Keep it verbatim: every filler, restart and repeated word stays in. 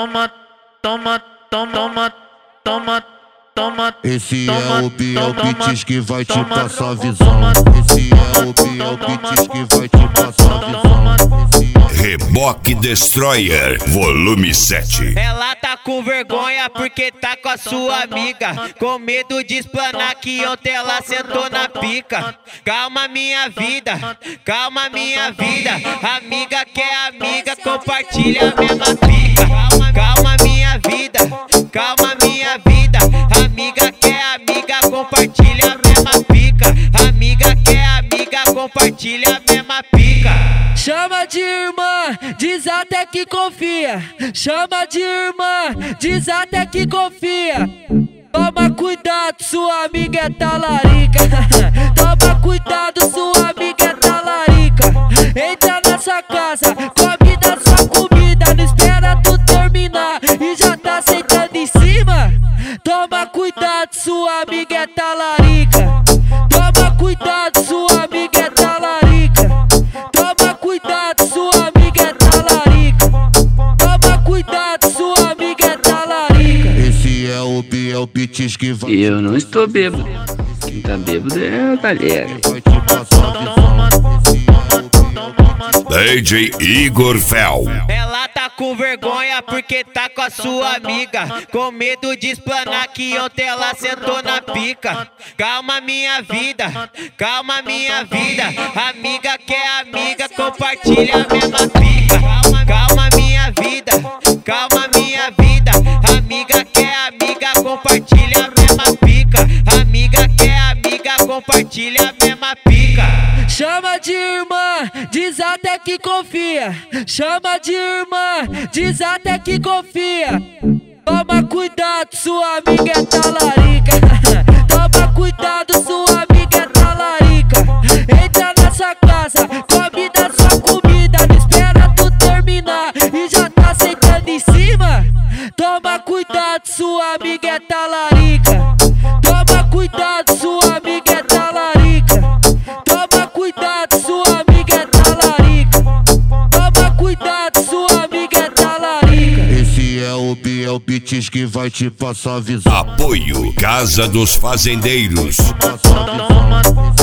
toma, toma, toma, toma, toma. Esse é o Biel Beats que vai te passar a visão. Esse é o Biel Beats que vai te passar a visão. Reboque Destroyer, volume sete. Ela tá com vergonha porque tá com a sua amiga, com medo de explanar que ontem ela sentou na pica. Calma minha vida, calma minha vida. Amiga que é amiga, compartilha a mesma pica. Calma, calma minha vida, calma minha vida. Amiga que é amiga, compartilha a mesma pica. Amiga que é amiga, compartilha a mesma pica. Chama de irmã, diz até que confia. Chama de irmã, diz até que confia. Toma cuidado, sua amiga é talarica. Toma cuidado, sua amiga é talarica. Entra nessa casa, come da sua comida. Não espera tu terminar e já tá sentando em cima. Toma cuidado, sua amiga é talarica. Toma cuidado, sua amiga é talarica. Toma cuidado, sua amiga é talarica. Toma cuidado, sua amiga é talarica. Esse é o Biel Beats que vai. Eu não estou bêbado. Quem tá bêbado é a galera. Vai te passar a visão. D J Igor Fel. Ela tá com vergonha porque tá com a sua amiga, com medo de explanar que ontem ela sentou na pica. Calma minha vida, calma minha vida. Amiga que é amiga, compartilha a mesma pica. Calma, calma minha vida, calma minha vida. Amiga que é amiga, compartilha a mesma pica. Amiga que é amiga, compartilha a mesma pica. Chama de irmã, diz até que confia. Chama de irmã, diz até que confia. Toma cuidado, sua amiga é talarica. Toma cuidado, sua amiga é talarica. Entra nessa casa, come da sua comida. Não espera tu terminar e já tá sentando em cima. Toma cuidado, sua amiga é talarica. Toma cuidado, sua amiga é talarica. Toma cuidado, sua amiga é talarica. Toma cuidado, sua amiga é talarica. Esse é o Biel Beats que vai te passar a visão. Apoio Casa dos Fazendeiros. Passar a visão.